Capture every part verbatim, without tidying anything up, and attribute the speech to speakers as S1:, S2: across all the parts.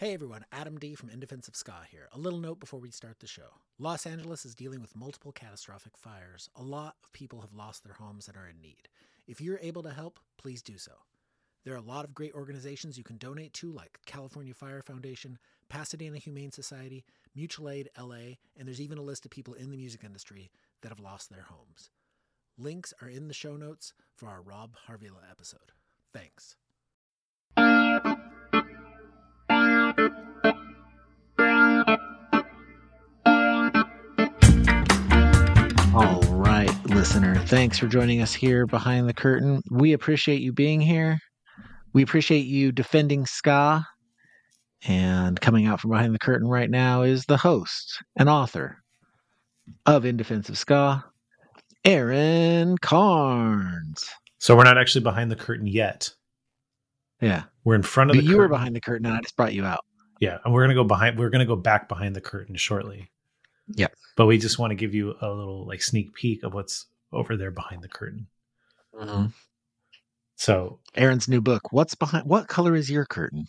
S1: Hey everyone, Adam D from In Defense of Ska here. A little note before we start the show. Los Angeles is dealing with multiple catastrophic fires. A lot of people have lost their homes and are in need. If you're able to help, please do so. There are a lot of great organizations you can donate to, like California Fire Foundation, Pasadena Humane Society, Mutual Aid L A, and there's even a list of people in the music industry that have lost their homes. Links are in the show notes for our Rob Harvilla episode. Thanks. All right, listener, thanks for joining us here behind the curtain. We appreciate you being here. We appreciate you defending ska. And coming out from behind the curtain right now is the host and author of In Defense of Ska, Aaron Carnes.
S2: So we're not actually behind the curtain yet.
S1: Yeah.
S2: We're in front of the
S1: you
S2: curtain.
S1: You were behind the curtain and I just brought you out.
S2: Yeah, and we're going to go behind we're going to go back behind the curtain shortly.
S1: Yeah.
S2: But we just want to give you a little like sneak peek of what's over there behind the curtain.
S1: Mm-hmm.
S2: So
S1: Aaron's new book. What's behind what color is your curtain?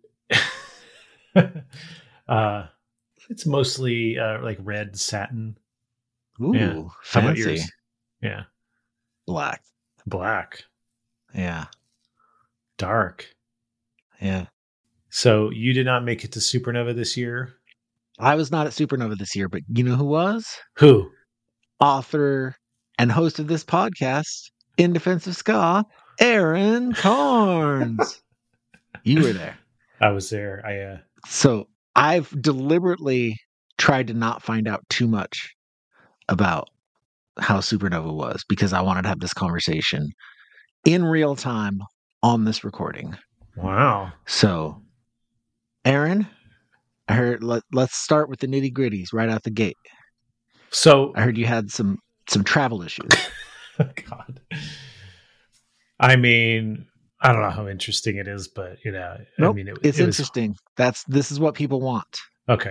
S2: uh it's mostly uh like red satin.
S1: Ooh,
S2: yeah. How about
S1: fancy.
S2: yours? Yeah.
S1: Black.
S2: Black.
S1: Yeah.
S2: Dark.
S1: Yeah.
S2: So you did not make it to Supernova this year?
S1: I was not at Supernova this year, but you know who was?
S2: Who?
S1: Author and host of this podcast, In Defense of Ska, Aaron Carnes. You were there.
S2: I was there. I uh
S1: So I've deliberately tried to not find out too much about how Supernova was because I wanted to have this conversation in real time on this recording.
S2: Wow.
S1: So, Aaron, I heard let, let's start with the nitty gritties right out the gate.
S2: So
S1: I heard you had some some travel issues.
S2: God. I mean, I don't know how interesting it is, but you know,
S1: Nope,
S2: I mean, it,
S1: it's
S2: it was,
S1: interesting. That's this is what people want.
S2: Okay.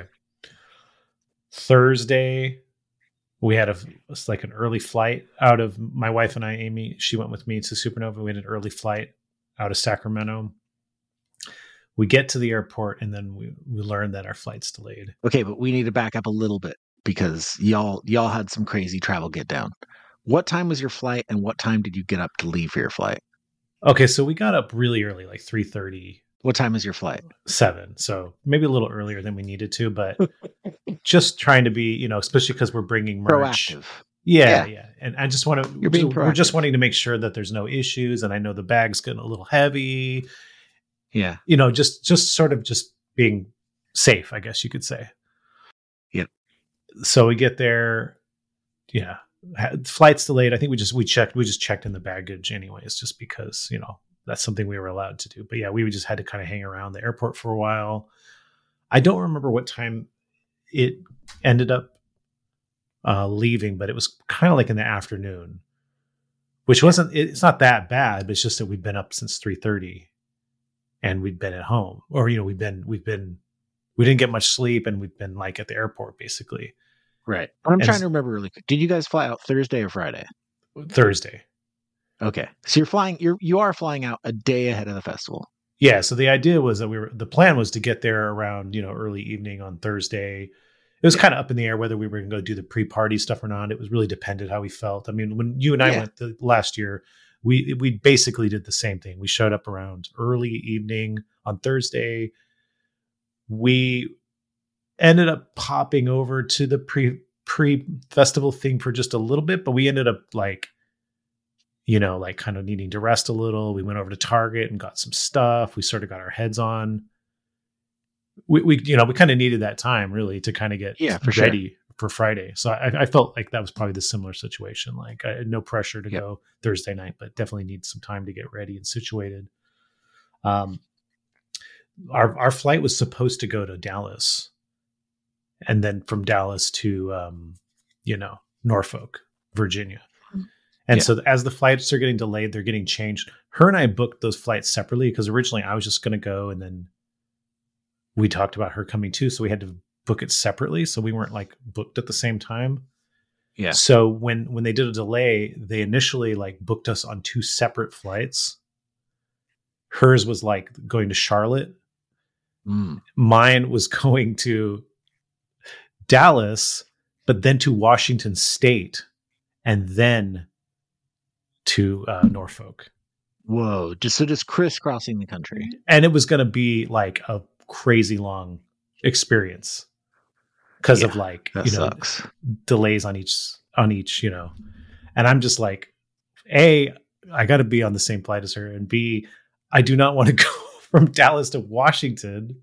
S2: Thursday, we had a it's like an early flight out of my wife and I, Amy. She went with me to Supernova. We had an early flight out of Sacramento. We get to the airport and then we, we learn that our flight's delayed.
S1: Okay, but we need to back up a little bit because y'all y'all had some crazy travel get down. What time was your flight and what time did you get up to leave for your flight?
S2: Okay, so we got up really early, like three thirty.
S1: What time is your flight?
S2: Seven. So maybe a little earlier than we needed to, but just trying to be, you know, especially because we're bringing merch.
S1: Proactive.
S2: Yeah, yeah, yeah. And I just want to,
S1: You're being
S2: we're just
S1: proactive.
S2: wanting to make sure that there's no issues. And I know the bag's getting a little heavy.
S1: Yeah.
S2: You know, just, just sort of just being safe, I guess you could say.
S1: Yep.
S2: So we get there. Yeah. Flight's delayed. I think we just, we checked, we just checked in the baggage anyways, just because, you know, that's something we were allowed to do. But yeah, we just had to kind of hang around the airport for a while. I don't remember what time it ended up uh, leaving, but it was kind of like in the afternoon, which wasn't, it's not that bad, but it's just that we'd been up since three thirty and we'd been at home or, you know, we've been, we've been, we didn't get much sleep and we've been like at the airport basically.
S1: Right. I'm
S2: And
S1: trying to remember really quick. Did you guys fly out Thursday or Friday?
S2: Thursday.
S1: Okay. So you're flying, you're, you are flying out a day ahead of the festival.
S2: Yeah. So the idea was that we were, the plan was to get there around, you know, early evening on Thursday. It was yeah. kind of up in the air whether we were going to go do the pre-party stuff or not. It was really dependent how we felt. I mean, when you and I yeah. went the last year, we, we basically did the same thing. We showed up around early evening on Thursday. We ended up popping over to the pre pre-festival thing for just a little bit, but we ended up like, you know, like kind of needing to rest a little. We went over to Target and got some stuff. We sort of got our heads on. We, we you know, we kind of needed that time really to kind of get
S1: yeah, for
S2: ready
S1: sure.
S2: for Friday. So I, I felt like that was probably the similar situation. Like I had no pressure to yep. go Thursday night, but definitely need some time to get ready and situated. Um, our, our flight was supposed to go to Dallas and then from Dallas to, um, you know, Norfolk, Virginia. And yeah. so as the flights are getting delayed, they're getting changed. Her and I booked those flights separately because originally I was just going to go and then we talked about her coming too. So we had to book it separately. So we weren't like booked at the same time.
S1: Yeah.
S2: So when, when they did a delay, they initially like booked us on two separate flights. Hers was like going to Charlotte
S3: Mm.
S2: Mine was going to Dallas, but then to Washington State, and then to uh, Norfolk.
S3: Whoa. Just so just crisscrossing the country.
S2: And it was going to be like a crazy long experience because
S3: Yeah,
S2: of like,
S3: That
S2: you know,
S3: sucks.
S2: delays on each, on each, you know, and I'm just like, A, I got to be on the same flight as her. And B, I do not want to go from Dallas to Washington.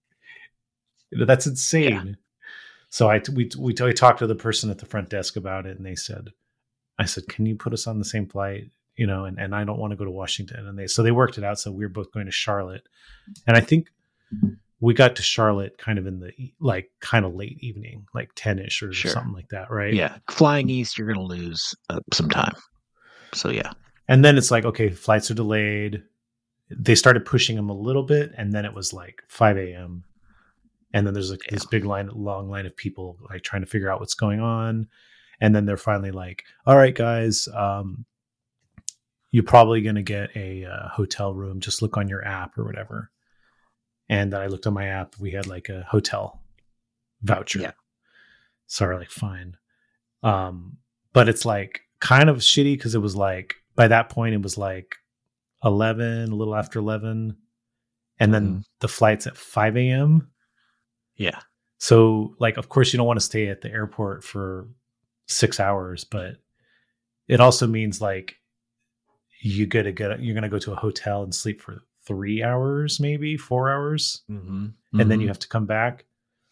S2: You know, that's insane.
S3: Yeah.
S2: So I, we, we, I talked to the person at the front desk about it, and they said, I said, can you put us on the same flight? You know, and, and I don't want to go to Washington. And they, so they worked it out. So we were both going to Charlotte. And I think we got to Charlotte kind of in the, like, kind of late evening, like ten ish or
S3: Sure.
S2: something like that. Right.
S3: Yeah. Flying east, you're going to lose uh, some time. So, yeah.
S2: And then it's like, okay, flights are delayed. They started pushing them a little bit. And then it was like five a.m. And then there's like
S3: Yeah.
S2: this big line, long line of people like trying to figure out what's going on. And then they're finally like, all right, guys, um, you're probably going to get a uh, hotel room. Just look on your app or whatever. And then I looked on my app. We had like a hotel voucher.
S3: Yeah.
S2: So we're like, fine. Um, but it's like kind of shitty because it was like, by that point, it was like eleven, a little after eleven. And then
S3: Mhm.
S2: the flight's at five a.m.
S3: Yeah.
S2: So, like, of course, you don't want to stay at the airport for six hours, but it also means like you get to get you're going to go to a hotel and sleep for three hours, maybe four hours,
S3: Mm-hmm.
S2: and then you have to come back.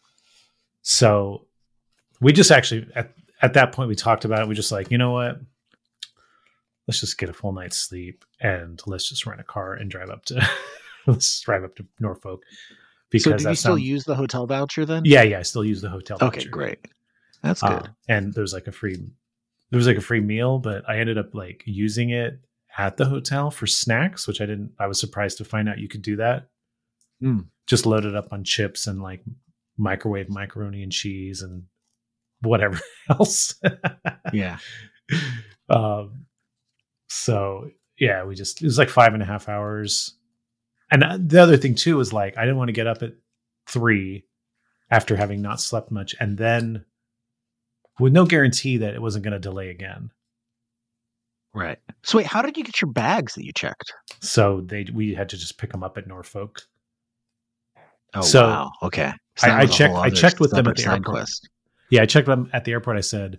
S2: So we just actually at at that point we talked about it. We just like, you know what? Let's just get a full night's sleep and let's just rent a car and drive up to let's drive up to Norfolk.
S3: So
S2: Because
S3: did
S2: that
S3: you still
S2: sounds-
S3: use the hotel voucher then?
S2: yeah, yeah, I still use the hotel.
S3: Okay,
S2: voucher.
S3: great. That's
S2: Uh,
S3: good.
S2: and there's like a free there was like a free meal, but I ended up like using it at the hotel for snacks, which I didn't I was surprised to find out you could do that.
S3: Mm.
S2: Just load it up on chips and like microwave macaroni and cheese and whatever else.
S3: Yeah.
S2: um so yeah, we just it was like five and a half hours. And uh, the other thing too was like I didn't want to get up at three after having not slept much, and then with no guarantee that it wasn't going to delay again.
S3: Right. So wait, how did you get your bags that you checked?
S2: So they we had to just pick them up at Norfolk.
S3: Oh
S2: So,
S3: wow. Okay.
S2: I-
S3: that
S2: I
S3: was a
S2: checked-
S3: whole
S2: I
S3: other
S2: checked with them at
S3: separate
S2: the
S3: side
S2: airport.
S3: quest.
S2: Yeah, I checked them at the airport. I said,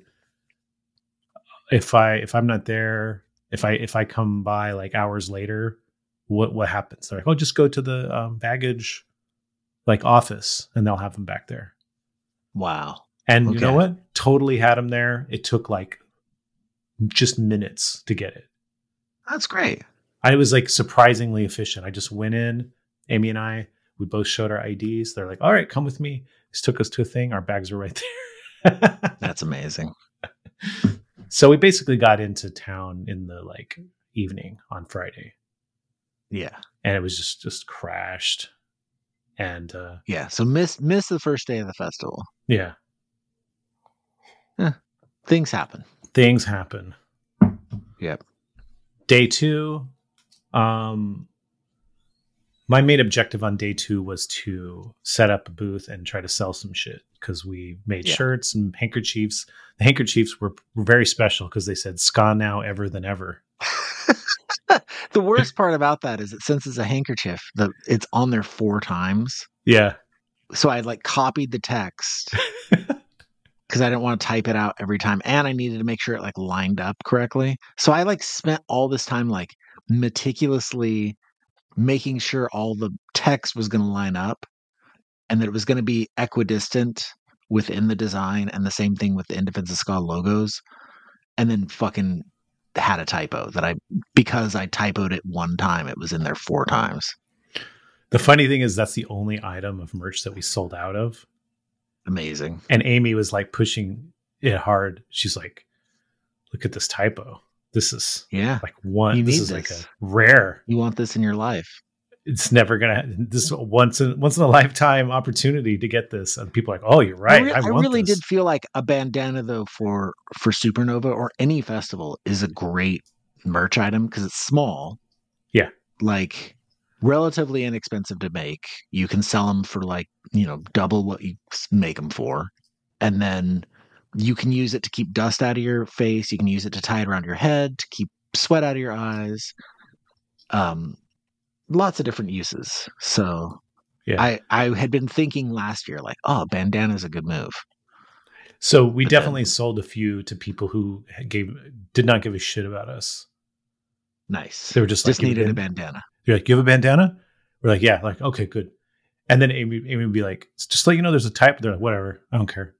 S2: if I if I'm not there, if I if I come by like hours later, what what happens? They're like, oh, just go to the um, baggage like office, and they'll have them back there.
S3: Wow.
S2: And you know
S3: Okay.
S2: what? Totally had them there. It took like just minutes to get it.
S3: That's great.
S2: I was like surprisingly efficient. I just went in, Amy and I, we both showed our I Ds. They're like, all right, come with me. This took us to a thing. Our bags were right there.
S3: That's amazing.
S2: So we basically got into town in the like evening on Friday,
S3: Yeah.
S2: and it was just, just crashed. And uh,
S3: Yeah. So miss miss the first day of the festival.
S2: yeah,
S3: Things happen.
S2: things happen.
S3: Yep.
S2: Day two, um, my main objective on day two was to set up a booth and try to sell some shit because we made
S3: Yeah.
S2: shirts and handkerchiefs. The handkerchiefs were, were very special because they said "Ska now, ever than ever."
S3: The worst part about that is that since it's a handkerchief, the it's on there four times.
S2: Yeah,
S3: So I like copied the text because I didn't want to type it out every time, and I needed to make sure it like lined up correctly. So I like spent all this time like meticulously making sure all the text was going to line up and that it was going to be equidistant within the design, and the same thing with the In Defense of Ska logos. And then fucking had a typo that I because I typoed it one time, it was in there four times.
S2: the funny thing is that's the only item of merch that we sold out of.
S3: Amazing.
S2: And Amy was like pushing it hard. She's like, "Look at this typo. This is
S3: Yeah.
S2: like one.
S3: You
S2: this
S3: need
S2: is like
S3: this.
S2: a rare.
S3: You want this in your life.
S2: It's never gonna. This is a once in once in a lifetime opportunity to get this." And people are like, "Oh, you're right.
S3: I, re-
S2: I,
S3: I
S2: want
S3: really
S2: this."
S3: did feel like a bandana though for for Supernova or any festival is a great merch item because it's small.
S2: Yeah.
S3: Like relatively inexpensive to make. You can sell them for like, you know, double what you make them for. And then you can use it to keep dust out of your face. You can use it to tie it around your head, to keep sweat out of your eyes. Um, lots of different uses. So
S2: Yeah.
S3: I, I had been thinking last year, like, oh, bandana is a good move.
S2: So we
S3: But
S2: definitely
S3: then-
S2: sold a few to people who gave did not give a shit about us.
S3: Nice.
S2: They were just like,
S3: Just
S2: "Give a
S3: needed a
S2: band-"
S3: bandana.
S2: You're like, you have a bandana? We're like, yeah. Like, okay, good. And then Amy, Amy would be like, just let you know there's a type. They're like, whatever. I don't care.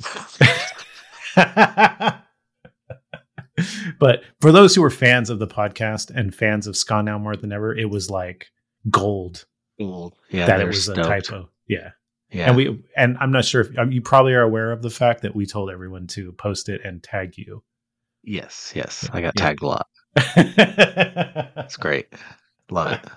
S2: But for those who were fans of the podcast and fans of Ska Now more than ever, it was like gold
S3: Cool. Yeah,
S2: that
S3: they
S2: it
S3: were
S2: was
S3: stoked.
S2: a typo. Yeah.
S3: Yeah.
S2: And we, and I'm not sure if um, you probably are aware of the fact that we told everyone to post it and tag you.
S3: yes, yes. I got
S2: Yeah.
S3: tagged a lot. It's great. Love it.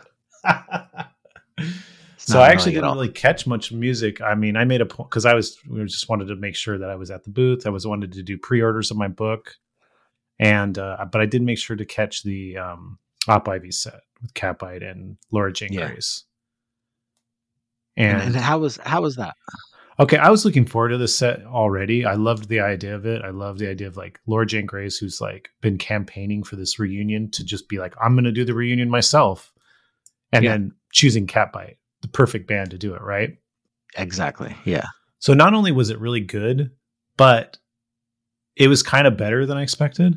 S3: It's
S2: So
S3: not
S2: I actually
S3: annoying at
S2: didn't
S3: all.
S2: really catch much music. I mean, I made a point because I was we just wanted to make sure that I was at the booth. I was wanted to do pre-orders of my book, and uh, but I did make sure to catch the um, Op Ivy set with Catbite and Laura Jane
S3: Yeah.
S2: Grace.
S3: And,
S2: And,
S3: and how was how was that?
S2: okay, I was looking forward to this set already. I loved the idea of it. I love the idea of like Laura Jane Grace, who's like been campaigning for this reunion to just be like, I'm going to do the reunion myself, and
S3: Yeah.
S2: then choosing Catbite, the perfect band to do it, right?
S3: Exactly. Yeah.
S2: So not only was it really good, but it was kind of better than I expected.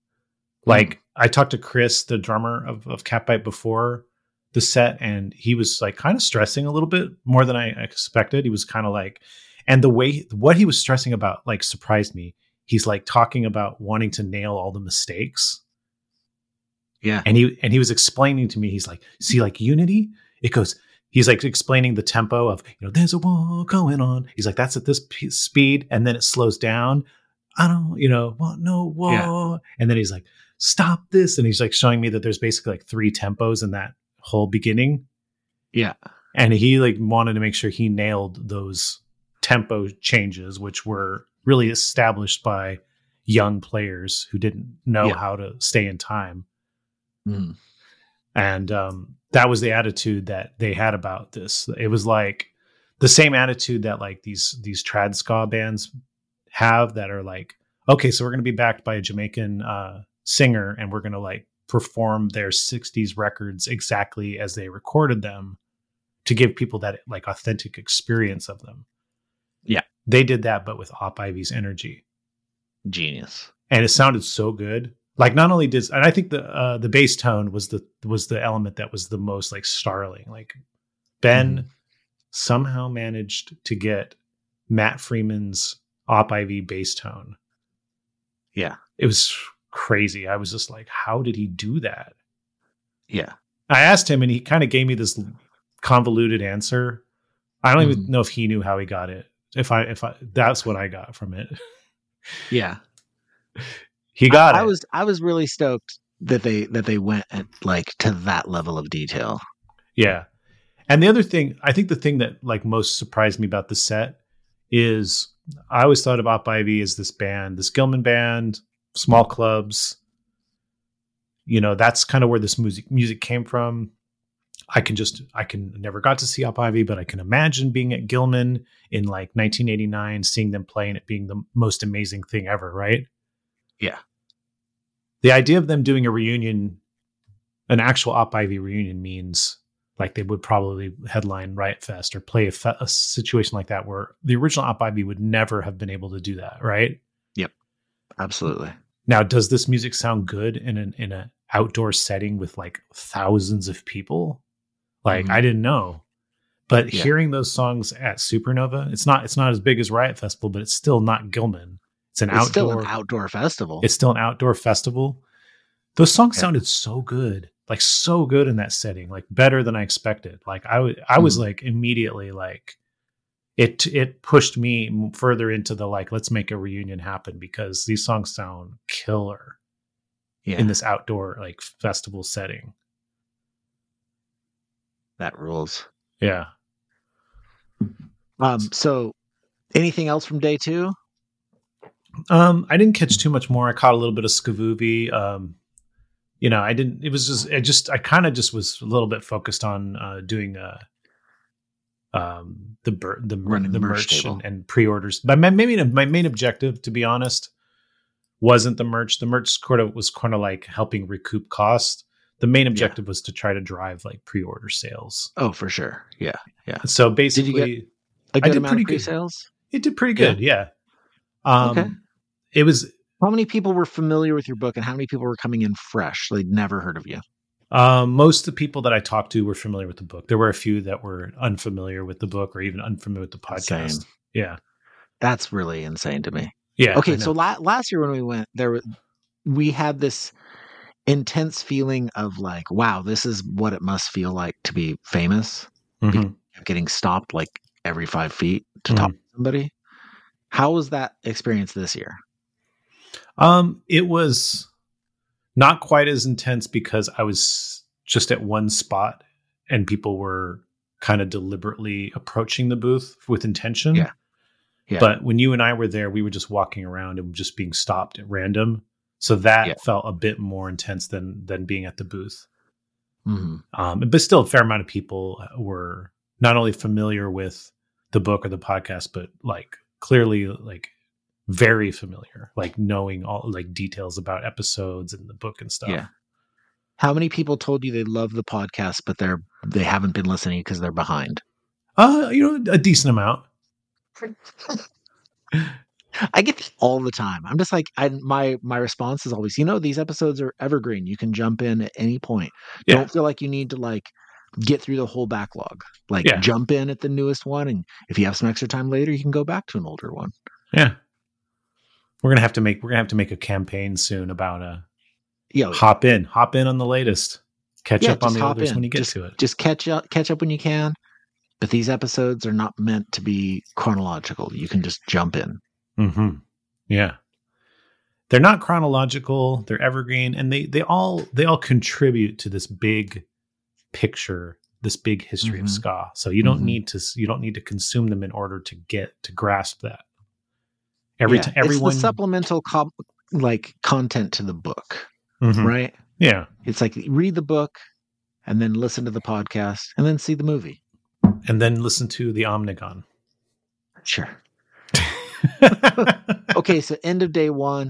S2: Like I talked to Chris, the drummer of, of Catbite, before the set, and he was like kind of stressing a little bit more than I expected. He was kind of like, and the way what he was stressing about like surprised me. He's like talking about wanting to nail all the mistakes.
S3: Yeah.
S2: And he and he was explaining to me, he's like, see, like Unity, it goes, he's like explaining the tempo of, you know, there's a war going on. He's like, that's at this p- speed, and then it slows down. I don't, you know, well, no, whoa.
S3: Yeah.
S2: And then he's like, stop this. And he's like showing me that there's basically like three tempos in that whole beginning.
S3: Yeah.
S2: And he like wanted to make sure he nailed those tempo changes, which were really established by young players who didn't know
S3: Yeah.
S2: how to stay in time.
S3: Mm.
S2: And um, that was the attitude that they had about this. It was like the same attitude that like these these trad ska bands have that are like, okay, so we're going to be backed by a Jamaican uh, singer, and we're going to like perform their sixties records exactly as they recorded them to give people that like authentic experience of them.
S3: Yeah.
S2: They did that, but with Op Ivy's energy.
S3: Genius.
S2: And it sounded so good. Like not only did, and I think the uh, the bass tone was the was the element that was the most like startling. Like Ben
S3: Mhm.
S2: somehow managed to get Matt Freeman's Op Ivy bass tone.
S3: Yeah.
S2: It was crazy. I was just like, how did he do that?
S3: Yeah.
S2: I asked him, and he kind of gave me this convoluted answer. I don't even
S3: Mhm.
S2: know if he knew how he got it. If I if I that's what I got from it.
S3: Yeah.
S2: He got
S3: I,
S2: it.
S3: I was I was really stoked that they that they went at like to that level of detail.
S2: Yeah. And the other thing, I think the thing that like most surprised me about the set is I always thought of Op Ivy as this band, this Gilman band, small clubs. You know, that's kind of where this music music came from. I can just, I can never got to see Op Ivy, but I can imagine being at Gilman in like nineteen eighty-nine, seeing them play and it being the most amazing thing ever, right?
S3: Yeah.
S2: The idea of them doing a reunion, an actual Op Ivy reunion means like they would probably headline Riot Fest or play a, fe- a situation like that where the original Op Ivy would never have been able to do that, right?
S3: Absolutely.
S2: Now, does this music sound good in an in an outdoor setting with like thousands of people? Like
S3: Mhm.
S2: I didn't know, but
S3: Yeah.
S2: hearing those songs at Supernova, it's not it's not as big as Riot Festival, but it's still not Gilman. It's an
S3: It's
S2: outdoor.
S3: still an outdoor festival.
S2: It's still an outdoor festival. Those songs
S3: Yeah.
S2: sounded so good, like so good in that setting, like better than I expected. Like I was, I was
S3: Mhm.
S2: like immediately like it. It pushed me m- further into the like, let's make a reunion happen because these songs sound killer
S3: yeah.
S2: in this outdoor like festival setting.
S3: That rules.
S2: Yeah.
S3: Um so anything else from day two?
S2: Um, I didn't catch too much more. I caught a little bit of Skavuvi. Um, you know, I didn't, it was just, I just, I kind of just was a little bit focused on uh, doing uh, um, the, bur- the,
S3: Running
S2: the
S3: merch
S2: merch
S3: table.
S2: and, and pre-orders. But my main, my main objective, to be honest, wasn't the merch. The merch sort of was kind of like helping recoup cost. The main objective yeah. was to try to drive like pre-order sales.
S3: Oh, for sure. Yeah. Yeah.
S2: So basically,
S3: did you get a good I did amount pretty of pre-sales?
S2: Good. It did pretty good. Yeah. yeah. Um,
S3: okay.
S2: It was.
S3: How many people were familiar with your book and how many people were coming in fresh? They'd never heard of you.
S2: Um, most of the people that I talked to were familiar with the book. There were a few that were unfamiliar with the book or even unfamiliar with the podcast.
S3: Insane.
S2: Yeah.
S3: That's really insane to me.
S2: Yeah.
S3: Okay. So la- last year when we went there, we had this intense feeling of like, wow, this is what it must feel like to be famous.
S2: Mm-hmm.
S3: Getting stopped like every five feet to
S2: mm-hmm.
S3: talk to somebody. How was that experience this year?
S2: Um, it was not quite as intense because I was just at one spot and people were kind of deliberately approaching the booth with intention.
S3: Yeah. Yeah.
S2: But when you and I were there, we were just walking around and just being stopped at random. So that yeah. felt a bit more intense than than being at the booth.
S3: Mm-hmm.
S2: Um, but still, a fair amount of people were not only familiar with the book or the podcast, but like clearly like very familiar, like knowing all like details about episodes and the book and stuff.
S3: Yeah. How many people told you they love the podcast, but they're they haven't been listening because they're behind?
S2: Uh, you know, a decent amount.
S3: I get this all the time. I'm just like, I, my my response is always, you know, these episodes are evergreen. You can jump in at any point.
S2: Yeah.
S3: Don't feel like you need to like get through the whole backlog. Like
S2: yeah.
S3: jump in at the newest one, and if you have some extra time later, you can go back to an older one.
S2: Yeah, we're gonna have to make we're gonna have to make a campaign soon about uh
S3: yeah,
S2: hop in, hop in on the latest, catch
S3: yeah,
S2: up on the others
S3: in.
S2: when you get
S3: just,
S2: to it.
S3: Just catch up, catch up when you can. But these episodes are not meant to be chronological. You can just jump in.
S2: Mm-hmm. Yeah. They're not chronological, they're evergreen, and they they all they all contribute to this big picture, this big history
S3: mm-hmm.
S2: of ska. So you don't
S3: mm-hmm.
S2: need to you don't need to consume them in order to get to grasp that. Every
S3: yeah,
S2: time everyone
S3: it's the supplemental co- like content to the book,
S2: mm-hmm.
S3: right?
S2: Yeah.
S3: It's like read the book and then listen to the podcast and then see the movie.
S2: And then listen to the Omnigon.
S3: Sure. Okay, so end of day one,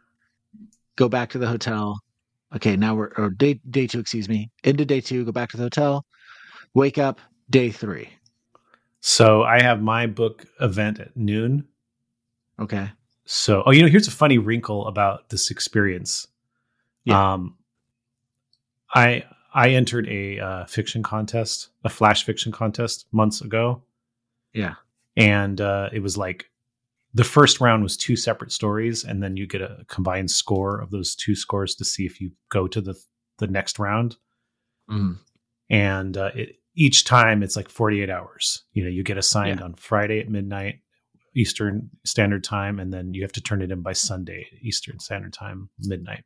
S3: go back to the hotel. Okay, now we're or day day two, excuse me. End of day two, go back to the hotel. Wake up, day three.
S2: So I have my book event at noon.
S3: Okay.
S2: So, oh, you know, here's a funny wrinkle about this experience.
S3: Yeah.
S2: Um, I I entered a uh, fiction contest, a flash fiction contest months ago.
S3: Yeah.
S2: And uh, it was like the first round was two separate stories, and then you get a combined score of those two scores to see if you go to the the next round.
S3: Mm.
S2: And uh, it, each time it's like forty-eight hours. You know, you get assigned yeah. on Friday at midnight Eastern Standard Time, and then you have to turn it in by Sunday Eastern Standard Time, midnight.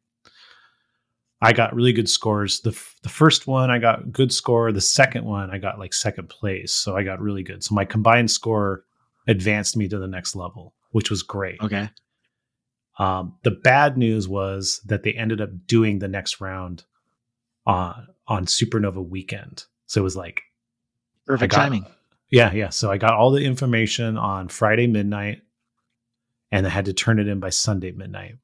S2: I got really good scores. The f- the first one I got good score. The second one I got like second place. So I got really good. So my combined score advanced me to the next level, which was great.
S3: Okay.
S2: Um, the bad news was that they ended up doing the next round on, on Supernova weekend. So it was like
S3: perfect
S2: got,
S3: timing.
S2: Yeah. Yeah. So I got all the information on Friday midnight and I had to turn it in by Sunday midnight.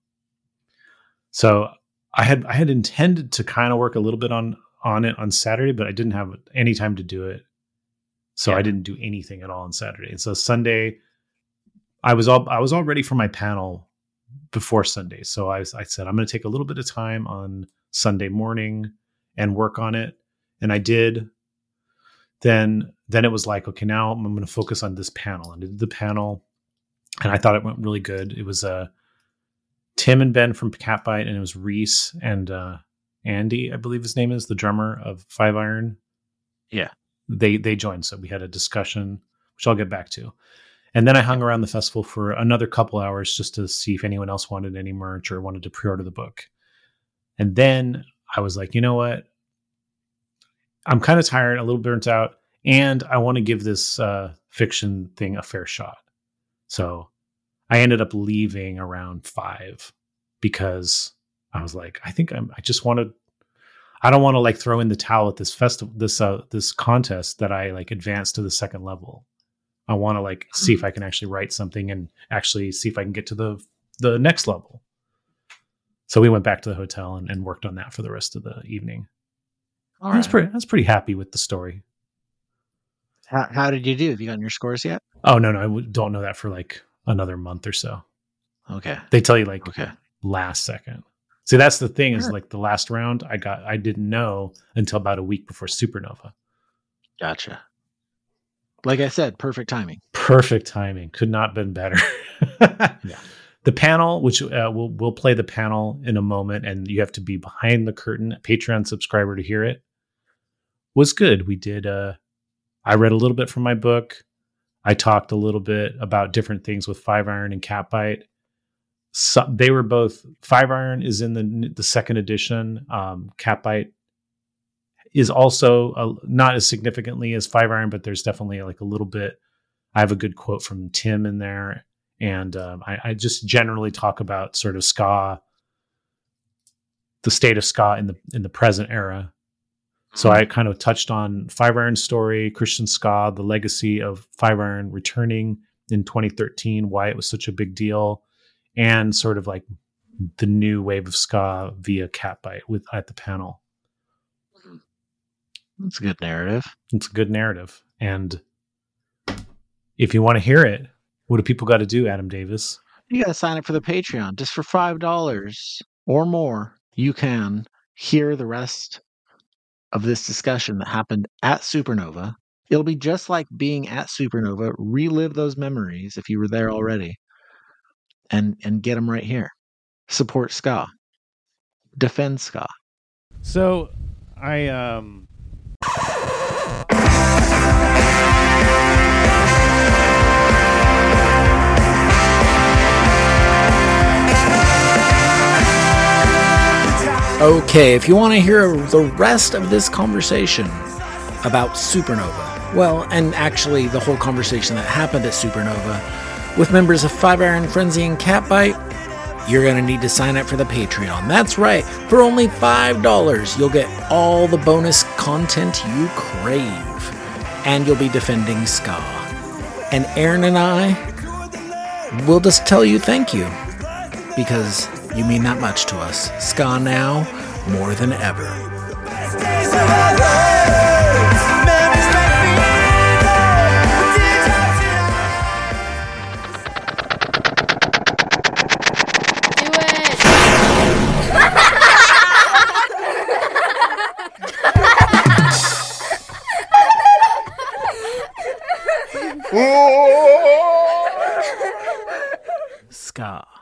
S2: So I had I had intended to kind of work a little bit on on it on Saturday, but I didn't have any time to do it, so yeah. I didn't do anything at all on Saturday. And so Sunday, I was all I was all ready for my panel before Sunday. So I was, I said I'm going to take a little bit of time on Sunday morning and work on it, and I did. Then then it was like, okay, now I'm going to focus on this panel, and I did the panel, and I thought it went really good. It was a uh, Tim and Ben from Catbite, and it was Reese and uh, Andy, I believe his name is, the drummer of Five Iron.
S3: Yeah.
S2: They they joined, so we had a discussion, which I'll get back to. And then I hung around the festival for another couple hours just to see if anyone else wanted any merch or wanted to pre-order the book. And then I was like, you know what? I'm kind of tired, a little burnt out, and I want to give this uh, fiction thing a fair shot. So I ended up leaving around five because I was like, I think I'm, I just want to, I don't want to like throw in the towel at this festival, this uh, this contest that I like advance to the second level. I want to like see if I can actually write something and actually see if I can get to the the next level. So we went back to the hotel and, and worked on that for the rest of the evening.
S3: All
S2: I was
S3: right.
S2: pretty I was pretty happy with the story.
S3: How, how did you do? Have you gotten your scores yet?
S2: Oh no no I w- don't know that for like another month or so.
S3: Okay.
S2: They tell you like
S3: Okay.
S2: last second. See, that's the thing is
S3: Sure.
S2: like the last round I got I didn't know until about a week before Supernova.
S3: Gotcha. Like I said, perfect timing.
S2: Perfect timing. Could not have been better.
S3: Yeah.
S2: The panel, which uh, we'll we'll play the panel in a moment, and you have to be behind the curtain, a Patreon subscriber to hear it, was good. We did. Uh, I read a little bit from my book. I talked a little bit about different things with Five Iron and Catbite. So, they were both. Five Iron is in the the second edition. Um, Catbite is also uh, not as significantly as Five Iron, but there's definitely like a little bit. I have a good quote from Tim in there. And um, I, I just generally talk about sort of ska, the state of ska in the in the present era. So I kind of touched on Five Iron's story, Christian ska, the legacy of Five Iron returning in twenty thirteen, why it was such a big deal, and sort of like the new wave of ska via Catbite with at the panel.
S3: That's a good narrative.
S2: It's a good narrative, and if you want to hear it, what do people got to do, Adam Davis?
S3: You got to sign up for the Patreon. Just for five dollars or more, you can hear the rest of this discussion that happened at Supernova. It'll be just like being at Supernova. Relive those memories if you were there already, and and get them right here. Support ska. Defend ska.
S4: So, I um.
S1: Okay, if you want to hear the rest of this conversation about Supernova, well, and actually the whole conversation that happened at Supernova with members of Five Iron Frenzy and Catbite, you're going to need to sign up for the Patreon. That's right, for only five dollars, you'll get all the bonus content you crave, and you'll be defending ska. And Aaron and I will just tell you thank you, because you mean that much to us. Ska now, more than ever. Ska.